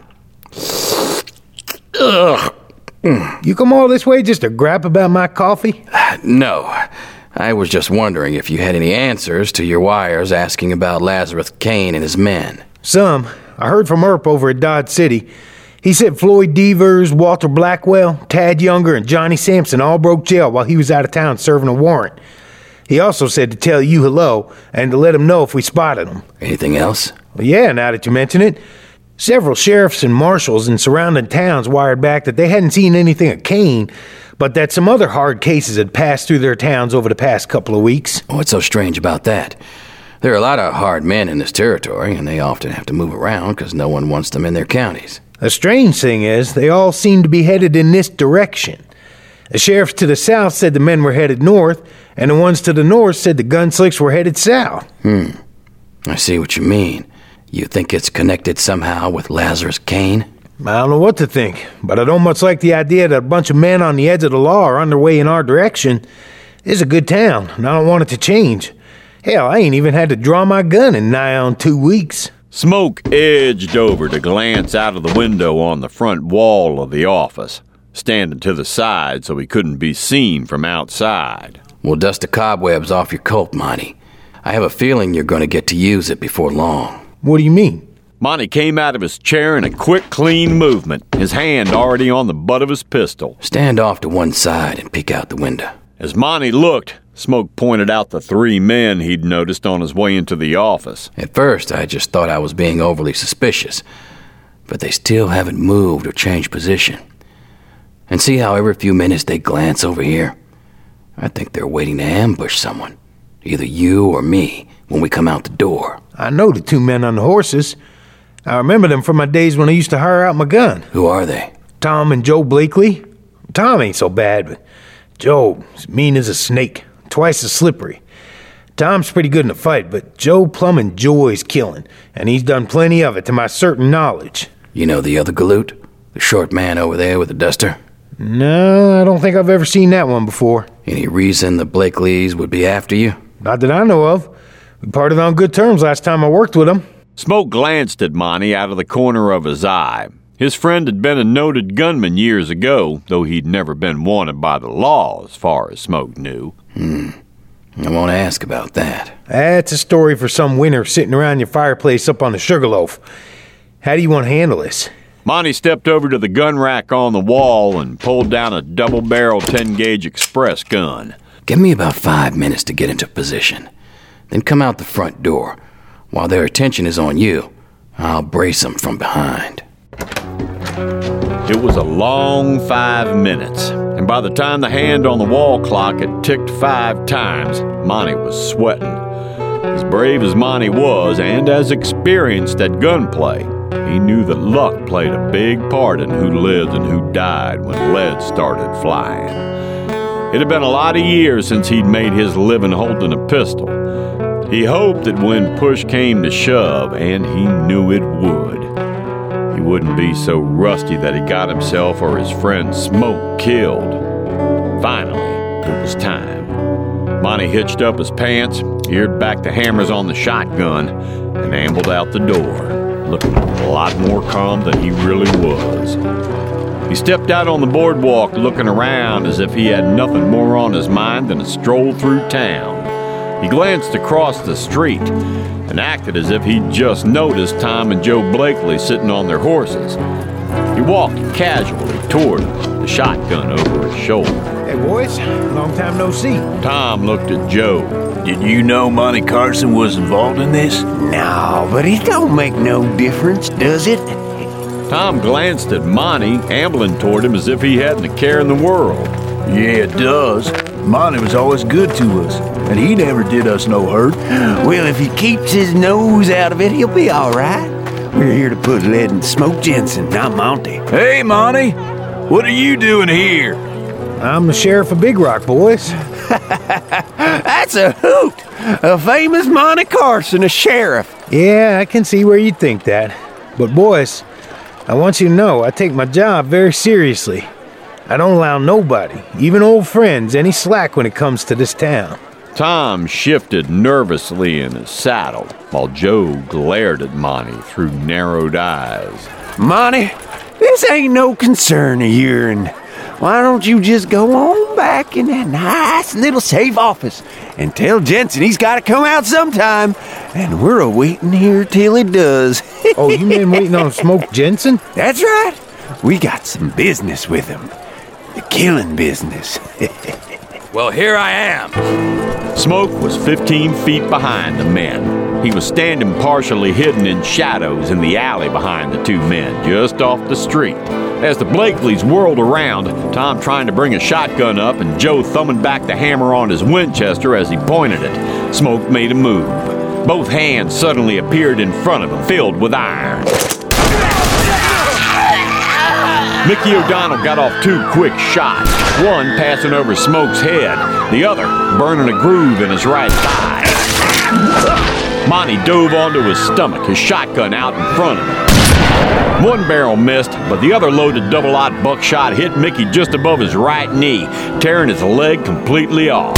Ugh. You come all this way just to grab about my coffee? No. I was just wondering if you had any answers to your wires asking about Lazarus Kane and his men. Some. I heard from Earp over at Dodge City. He said Floyd Devers, Walter Blackwell, Tad Younger, and Johnny Sampson all broke jail while he was out of town serving a warrant. He also said to tell you hello and to let him know if we spotted him. Anything else? Well, yeah, now that you mention it. Several sheriffs and marshals in surrounding towns wired back that they hadn't seen anything of Kane, but that some other hard cases had passed through their towns over the past couple of weeks. What's so strange about that? There are a lot of hard men in this territory, and they often have to move around because no one wants them in their counties. The strange thing is, they all seem to be headed in this direction. The sheriffs to the south said the men were headed north, and the ones to the north said the gunslicks were headed south. I see what you mean. You think it's connected somehow with Lazarus Kane? I don't know what to think, but I don't much like the idea that a bunch of men on the edge of the law are underway in our direction. This is a good town, and I don't want it to change. Hell, I ain't even had to draw my gun in nigh on 2 weeks. Smoke edged over to glance out of the window on the front wall of the office, standing to the side so he couldn't be seen from outside. We'll dust the cobwebs off your coat, Monty. I have a feeling you're going to get to use it before long. What do you mean? Monty came out of his chair in a quick, clean movement, his hand already on the butt of his pistol. Stand off to one side and peek out the window. As Monty looked, Smoke pointed out the 3 men he'd noticed on his way into the office. At first, I just thought I was being overly suspicious, but they still haven't moved or changed position. And see how every few minutes they glance over here? I think they're waiting to ambush someone, either you or me, when we come out the door. I know the 2 men on the horses. I remember them from my days when I used to hire out my gun. Who are they? Tom and Joe Blakely. Tom ain't so bad, but Joe's mean as a snake, twice as slippery. Tom's pretty good in a fight, but Joe plumb enjoys killing, and he's done plenty of it to my certain knowledge. You know the other galoot? The short man over there with the duster? No, I don't think I've ever seen that one before. Any reason the Blakeleys would be after you? Not that I know of. We parted on good terms last time I worked with them. Smoke glanced at Monty out of the corner of his eye. His friend had been a noted gunman years ago, though he'd never been wanted by the law as far as Smoke knew. I won't ask about that. That's a story for some winter sitting around your fireplace up on the Sugarloaf. How do you want to handle this? Monty stepped over to the gun rack on the wall and pulled down a double-barrel 10-gauge express gun. Give me about 5 minutes to get into position. Then come out the front door. While their attention is on you, I'll brace them from behind. It was a long 5 minutes, and by the time the hand on the wall clock had ticked 5 times, Monty was sweating. As brave as Monty was, and as experienced at gunplay, he knew that luck played a big part in who lived and who died when lead started flying. It had been a lot of years since he'd made his living holding a pistol. He hoped that when push came to shove, and he knew it would, he wouldn't be so rusty that he got himself or his friend Smoke killed. Finally, it was time. Monty hitched up his pants, eared back the hammers on the shotgun, and ambled out the door, looking a lot more calm than he really was. He stepped out on the boardwalk looking around as if he had nothing more on his mind than a stroll through town. He glanced across the street and acted as if he'd just noticed Tom and Joe Blakely sitting on their horses. He walked casually toward them, the shotgun over his shoulder. Hey, boys. Long time no see. Tom looked at Joe. Did you know Monty Carson was involved in this? No, but it don't make no difference, does it? Tom glanced at Monty, ambling toward him as if he hadn't a care in the world. Yeah, it does. Monty was always good to us, and he never did us no hurt. Well, if he keeps his nose out of it, he'll be all right. We're here to put lead in Smoke Jensen, not Monty. Hey, Monty, what are you doing here? I'm the sheriff of Big Rock, boys. That's a hoot! A famous Monty Carson, a sheriff. Yeah, I can see where you'd think that. But boys, I want you to know I take my job very seriously. I don't allow nobody, even old friends, any slack when it comes to this town. Tom shifted nervously in his saddle while Joe glared at Monty through narrowed eyes. Monty, this ain't no concern of yourn. Why don't you just go on back in that nice little safe office and tell Jensen he's got to come out sometime, and we're a-waiting here till he does. Oh, you been waiting on Smoke Jensen? That's right. We got some business with him. The killing business. Well, here I am. Smoke was 15 feet behind the men. He was standing partially hidden in shadows in the alley behind the two men, just off the street. As the Blakeleys whirled around, Tom trying to bring a shotgun up and Joe thumbing back the hammer on his Winchester as he pointed it, Smoke made a move. Both hands suddenly appeared in front of him, filled with iron. Mickey O'Donnell got off two quick shots, one passing over Smoke's head, the other burning a groove in his right thigh. Monty dove onto his stomach, his shotgun out in front of him. One barrel missed, but the other loaded double-aught buckshot hit Mickey just above his right knee, tearing his leg completely off.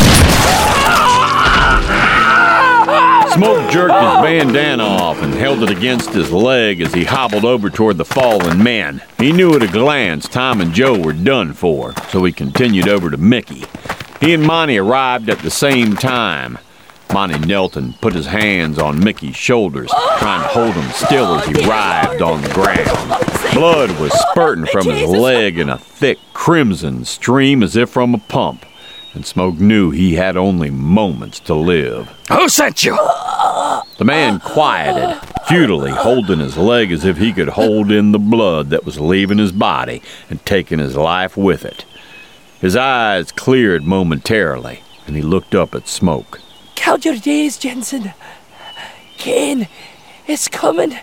Smoke jerked his bandana off and held it against his leg as he hobbled over toward the fallen men. He knew at a glance Tom and Joe were done for, so he continued over to Mickey. He and Monty arrived at the same time. Monty knelt and put his hands on Mickey's shoulders, trying to hold him still as he writhed on the ground. Blood was spurting from his leg in a thick crimson stream as if from a pump. And Smoke knew he had only moments to live. Who sent you? The man quieted, futilely holding his leg as if he could hold in the blood that was leaving his body and taking his life with it. His eyes cleared momentarily, and he looked up at Smoke. Count your days, Jensen. Kane is coming.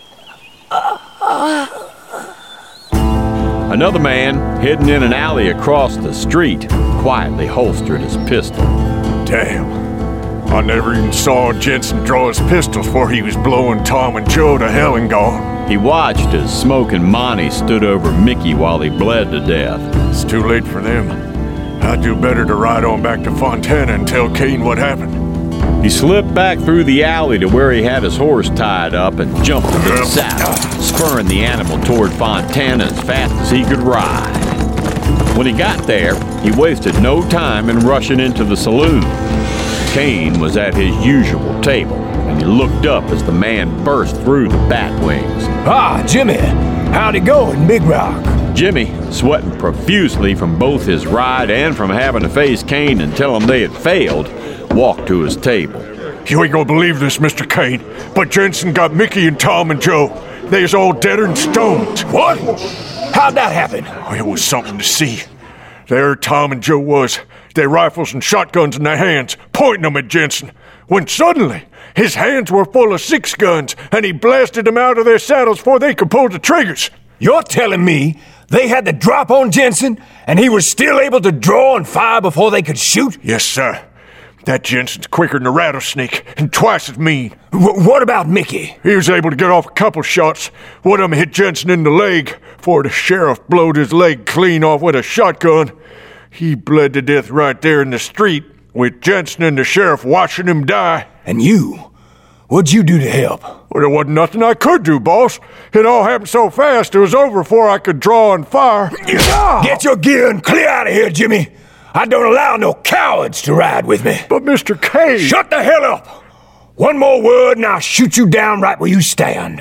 Another man, hidden in an alley across the street, quietly holstered his pistol. Damn. I never even saw Jensen draw his pistol before he was blowing Tom and Joe to hell and gone. He watched as Smoke and Monty stood over Mickey while he bled to death. It's too late for them. I'd do better to ride on back to Fontana and tell Kane what happened. He slipped back through the alley to where he had his horse tied up and jumped into the saddle, spurring the animal toward Fontana as fast as he could ride. When he got there, he wasted no time in rushing into the saloon. Kane was at his usual table, and he looked up as the man burst through the bat wings. Ah, Jimmy, how'd it go in Big Rock? Jimmy, sweating profusely from both his ride and from having to face Kane and tell him they had failed, walked to his table. You ain't gonna believe this, Mr. Kane, but Jensen got Mickey and Tom and Joe. They's all deader than stones. What? How'd that happen? Oh, it was something to see. There Tom and Joe was, their rifles and shotguns in their hands, pointing them at Jensen, when suddenly his hands were full of 6 guns, and he blasted them out of their saddles before they could pull the triggers. You're telling me they had the drop on Jensen, and he was still able to draw and fire before they could shoot? Yes, sir. That Jensen's quicker than a rattlesnake, and twice as mean. What about Mickey? He was able to get off a couple shots. One of them hit Jensen in the leg, before the sheriff blowed his leg clean off with a shotgun. He bled to death right there in the street, with Jensen and the sheriff watching him die. And you? What'd you do to help? Well, there wasn't nothing I could do, boss. It all happened so fast, it was over before I could draw and fire. Get your gear and clear out of here, Jimmy. I don't allow no cowards to ride with me. But Mr. Kane... Shut the hell up! One more word and I'll shoot you down right where you stand.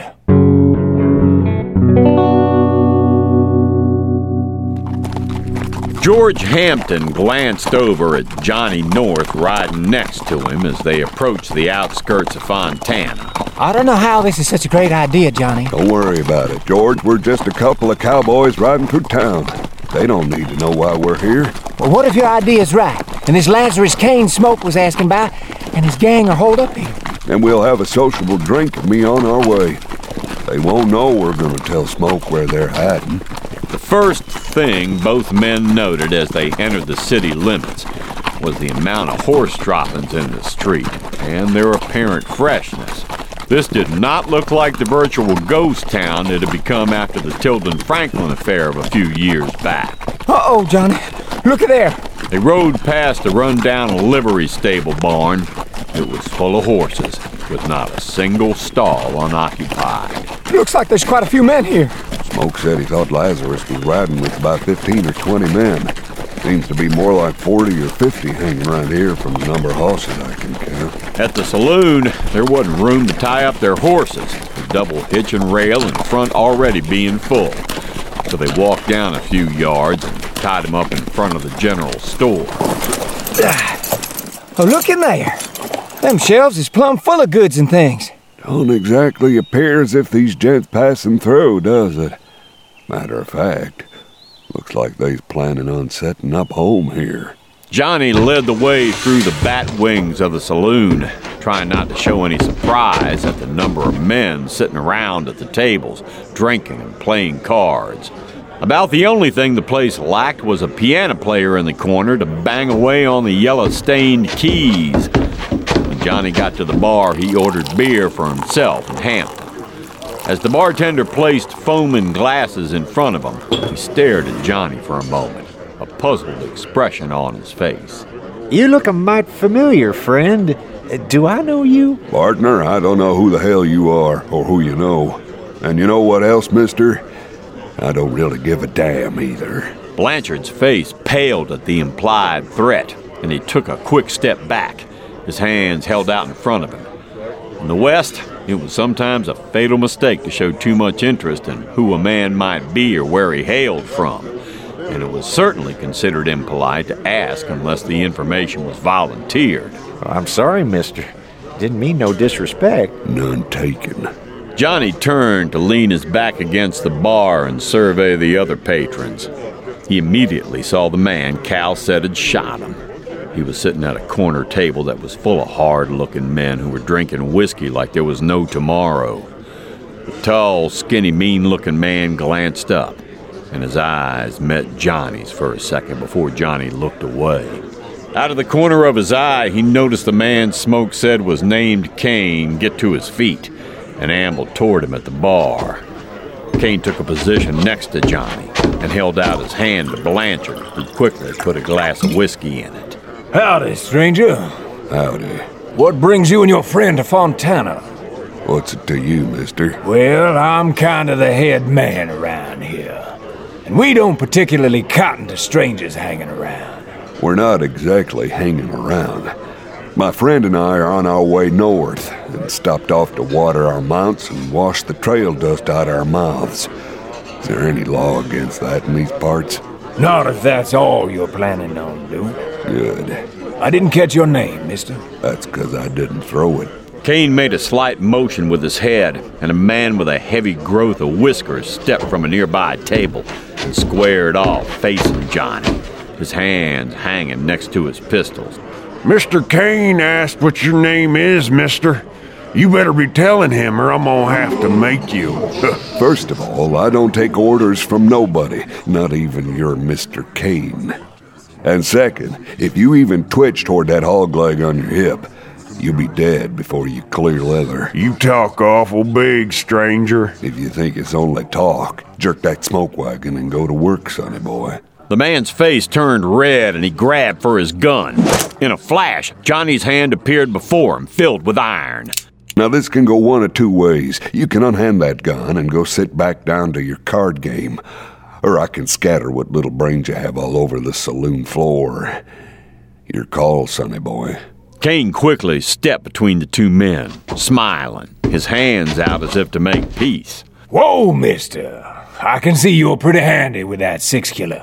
George Hampton glanced over at Johnny North riding next to him as they approached the outskirts of Fontana. I don't know how this is such a great idea, Johnny. Don't worry about it, George. We're just a couple of cowboys riding through town. They don't need to know why we're here. Well, what if your idea's right, and this Lazarus Kane Smoke was asking about, and his gang are holed up here? Then we'll have a sociable drink and be on our way. They won't know we're gonna tell Smoke where they're hiding. The first thing both men noted as they entered the city limits was the amount of horse droppings in the street and their apparent freshness. This did not look like the virtual ghost town it had become after the Tilden Franklin affair of a few years back. Uh-oh, Johnny. Look at there. They rode past a rundown livery stable barn. It was full of horses, with not a single stall unoccupied. Looks like there's quite a few men here. Smoke said he thought Lazarus was riding with about 15 or 20 men. Seems to be more like 40 or 50 hanging around here from the number of horses I can count. At the saloon, there wasn't room to tie up their horses, the double hitch and rail in front already being full. So they walked down a few yards and tied them up in front of the general store. Oh, look in there. Them shelves is plumb full of goods and things. Don't exactly appear as if these gents passing through, does it? Matter of fact, looks like they's planning on setting up home here. Johnny led the way through the bat wings of the saloon, trying not to show any surprise at the number of men sitting around at the tables, drinking and playing cards. About the only thing the place lacked was a piano player in the corner to bang away on the yellow-stained keys. When Johnny got to the bar, he ordered beer for himself and Hampton. As the bartender placed foaming glasses in front of him, he stared at Johnny for a moment, a puzzled expression on his face. You look a mite familiar, friend. Do I know you? Partner, I don't know who the hell you are or who you know. And you know what else, mister? I don't really give a damn either. Blanchard's face paled at the implied threat, and he took a quick step back, his hands held out in front of him. In the West, it was sometimes a fatal mistake to show too much interest in who a man might be or where he hailed from, and it was certainly considered impolite to ask unless the information was volunteered. I'm sorry, mister. Didn't mean no disrespect. None taken. Johnny turned to lean his back against the bar and survey the other patrons. He immediately saw the man Cal said had shot him. He was sitting at a corner table that was full of hard-looking men who were drinking whiskey like there was no tomorrow. The tall, skinny, mean-looking man glanced up, and his eyes met Johnny's for a second before Johnny looked away. Out of the corner of his eye, he noticed the man Smoke said was named Kane get to his feet and ambled toward him at the bar. Kane took a position next to Johnny and held out his hand to Blanchard, who quickly put a glass of whiskey in it. Howdy, stranger. Howdy. What brings you and your friend to Fontana? What's it to you, mister? Well, I'm kind of the head man around here. And we don't particularly cotton to strangers hanging around. We're not exactly hanging around. My friend and I are on our way north and stopped off to water our mounts and wash the trail dust out our mouths. Is there any law against that in these parts? Not if that's all you're planning on doing. Good. I didn't catch your name, mister. That's 'cause I didn't throw it. Kane made a slight motion with his head, and a man with a heavy growth of whiskers stepped from a nearby table and squared off, facing Johnny, his hands hanging next to his pistols. Mr. Kane asked what your name is, mister. You better be telling him or I'm gonna have to make you. First of all, I don't take orders from nobody, not even your Mr. Kane. And second, if you even twitch toward that hog leg on your hip, you'll be dead before you clear leather. You talk awful big, stranger. If you think it's only talk, jerk that smoke wagon and go to work, sonny boy. The man's face turned red and he grabbed for his gun. In a flash, Johnny's hand appeared before him, filled with iron. Now this can go one of two ways. You can unhand that gun and go sit back down to your card game, or I can scatter what little brains you have all over the saloon floor. Your call, sonny boy. Kane quickly stepped between the two men, smiling, his hands out as if to make peace. Whoa, mister. I can see you're pretty handy with that 6-killer.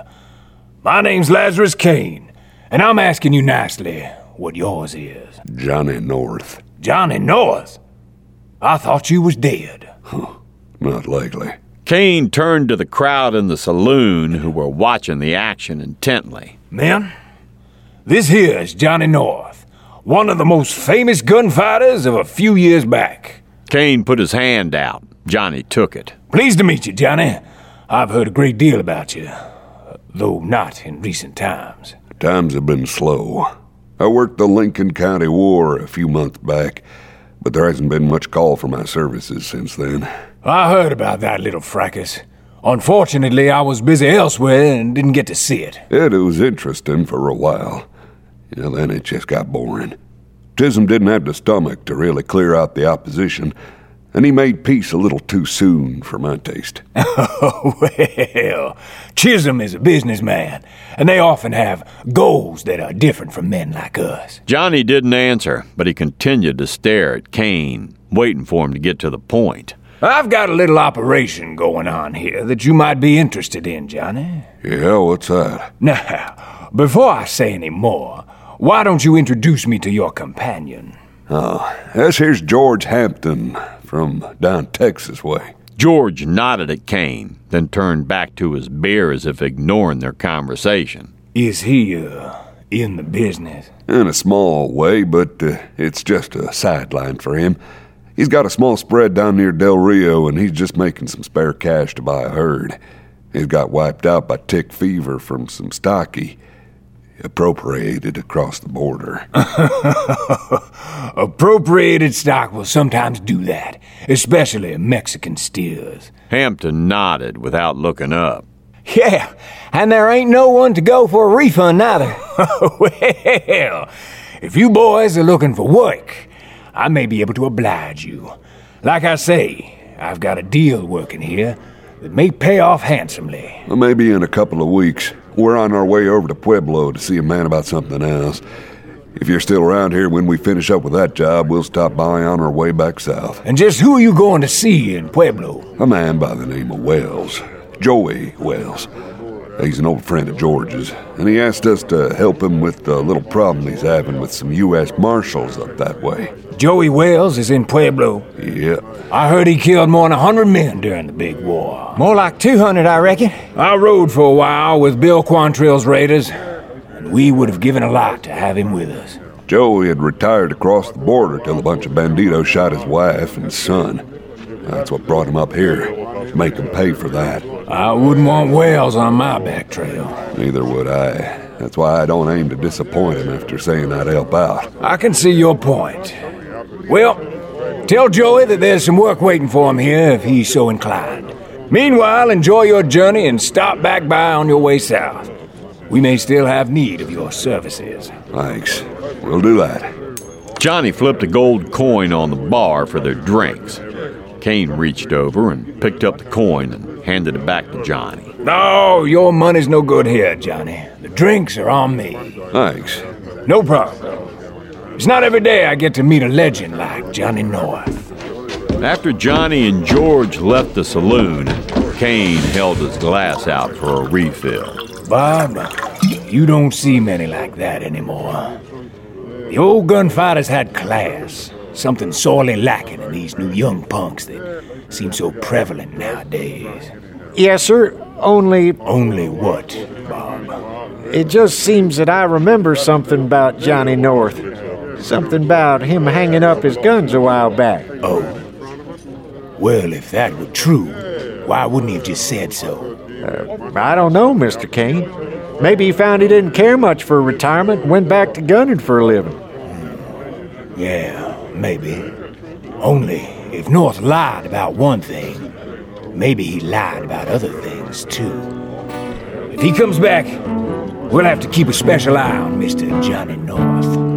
My name's Lazarus Kane, and I'm asking you nicely what yours is. Johnny North. Johnny North? I thought you was dead. Not likely. Kane turned to the crowd in the saloon who were watching the action intently. Men, this here is Johnny North, one of the most famous gunfighters of a few years back. Kane put his hand out. Johnny took it. Pleased to meet you, Johnny. I've heard a great deal about you, though not in recent times. Times have been slow. I worked the Lincoln County War a few months back, but there hasn't been much call for my services since then. I heard about that little fracas. Unfortunately, I was busy elsewhere and didn't get to see it. It was interesting for a while. Then it just got boring. Chisholm didn't have the stomach to really clear out the opposition, and he made peace a little too soon for my taste. Well, Chisholm is a businessman, and they often have goals that are different from men like us. Johnny didn't answer, but he continued to stare at Kane, waiting for him to get to the point. I've got a little operation going on here that you might be interested in, Johnny. Yeah, what's that? Now, before I say any more, why don't you introduce me to your companion? This here's George Hampton from down Texas way. George nodded at Kane, then turned back to his beer as if ignoring their conversation. Is he, in the business? In a small way, but it's just a sideline for him. He's got a small spread down near Del Rio, and he's just making some spare cash to buy a herd. He's got wiped out by tick fever from some stock he appropriated across the border. Appropriated stock will sometimes do that, especially Mexican steers. Hampton nodded without looking up. Yeah, and there ain't no one to go for a refund neither. Well, if you boys are looking for work, I may be able to oblige you. Like I say, I've got a deal working here that may pay off handsomely. Well, maybe in a couple of weeks. We're on our way over to Pueblo to see a man about something else. If you're still around here when we finish up with that job, we'll stop by on our way back south. And just who are you going to see in Pueblo? A man by the name of Wells. Joey Wells. He's an old friend of George's, and he asked us to help him with the little problem he's having with some U.S. Marshals up that way. Joey Wells is in Pueblo? Yep. I heard he killed more than 100 men during the big war. More like 200, I reckon. I rode for a while with Bill Quantrill's raiders, and we would have given a lot to have him with us. Joey had retired across the border till a bunch of banditos shot his wife and son. That's what brought him up here, to make him pay for that. I wouldn't want Wells on my back trail. Neither would I. That's why I don't aim to disappoint him after saying I'd help out. I can see your point. Well, tell Joey that there's some work waiting for him here if he's so inclined. Meanwhile, enjoy your journey and stop back by on your way south. We may still have need of your services. Thanks. We'll do that. Johnny flipped a gold coin on the bar for their drinks. Kane reached over and picked up the coin and handed it back to Johnny. No, your money's no good here, Johnny. The drinks are on me. Thanks. No problem. It's not every day I get to meet a legend like Johnny North. After Johnny and George left the saloon, Kane held his glass out for a refill. Bob, you don't see many like that anymore. The old gunfighters had class. Something sorely lacking in these new young punks that seem so prevalent nowadays. Yes, sir. Only what, Bob? It just seems that I remember something about Johnny North. Something about him hanging up his guns a while back. Oh. Well, if that were true, why wouldn't he have just said so? I don't know, Mr. Kane. Maybe he found he didn't care much for retirement and went back to gunning for a living. Yeah, maybe. Only, if North lied about one thing, maybe he lied about other things, too. If he comes back, we'll have to keep a special eye on Mr. Johnny North.